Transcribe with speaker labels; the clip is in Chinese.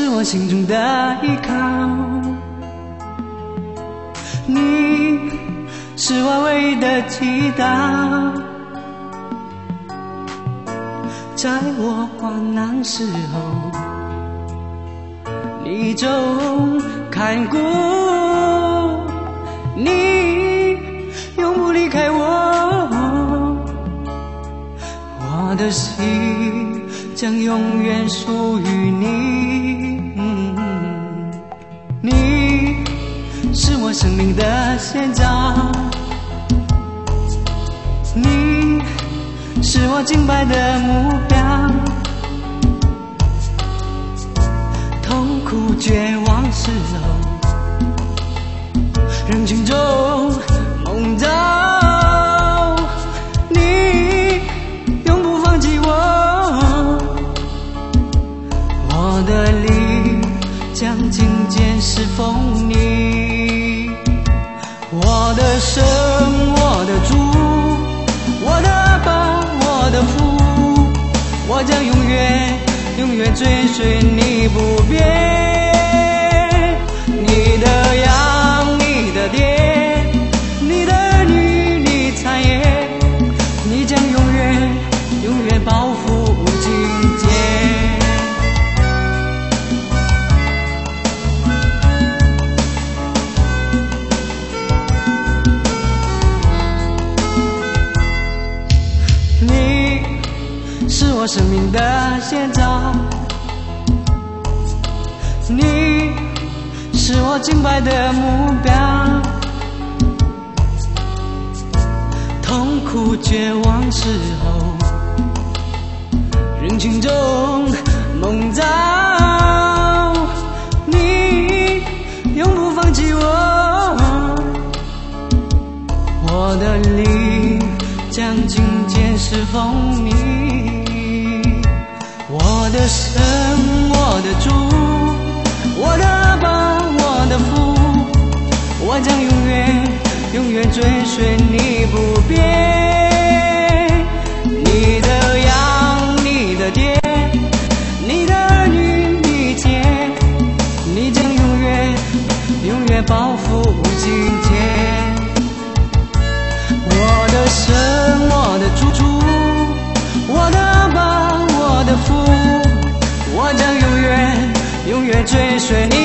Speaker 1: 是我心中的依靠，你是我唯一的祈祷，在我患难时候，你总看顾，你永不离开我，我的心将永远属于你。你是我生命的先兆，你是我敬拜的目标，痛苦绝望时候，人群中梦到你永不放弃我，我的灵将紧紧侍奉你，我的神，我的主，我的宝，我的福，我将永远永远追随你不变。你的羊，你的爹，你的儿女，你产业，你将永远永远保护无尽界。你是我生命的先兆，你是我敬拜的目标，痛苦绝望时候，人群中梦到你永不放弃我，我的灵将紧紧侍奉你，我的神，我的主，我的宝，我的福，我将永远永远追随你不变。你的羊，你的爹，你的儿女，你接，你将永远永远保护无尽界。我的神，我的主，我的宝，我的福，我将永远永远追随你